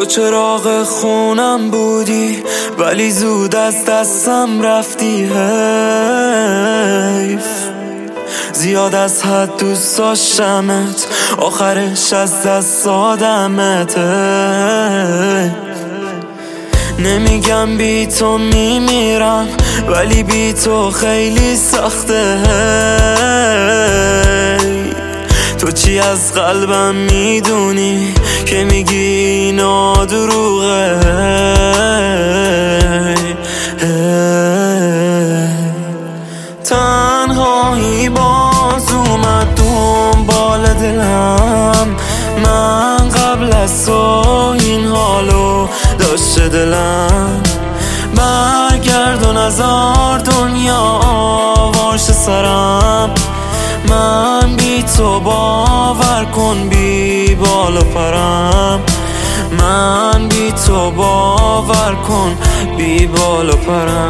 تو چراغ خونم بودی ولی زود از دستم رفتی. حیف زیاد از حد دوست داشتمت، آخرش از دست دادمت. نمیگم بی تو میمیرم ولی بی تو خیلی سخته. تو چی از قلبم میدونی که میگی اینا دروغه؟ تنهایی باز اومد دنبال دلم، من قبل از تو این حالو داشته دلم. برگردون هزار دنیا آوارش سرم، من بی تو باور کن بی بال و پرم. من بی تو باور کن بی بال و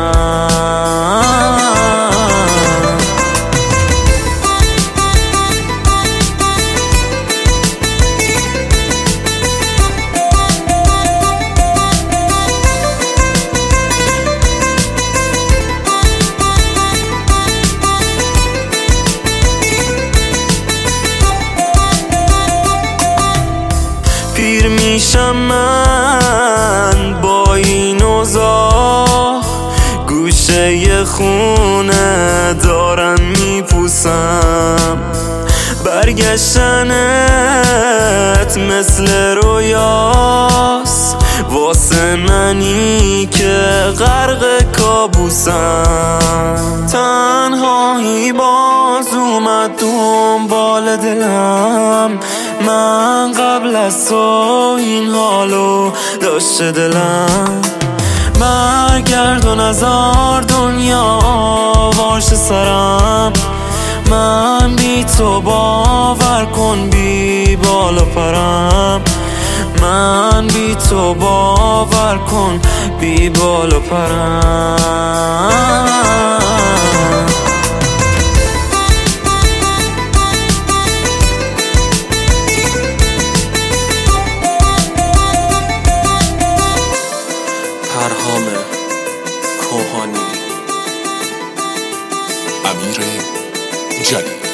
پرم. پیر میشم من با این اوضاع، گوشه خونه دارن میپوسم. برگشتنت مثل رویاست واسه منی که غرق کابوسم. تنهایی باز اومد دنبال دلم، من قبل از تو این حالو داشته دلم. برگردون هزار دنیا آوارش سرم، من بی تو باور کن بی بال و پرم. من بی تو باور کن بی بال و پرم. پرهام کوهانی، امیر جلیل.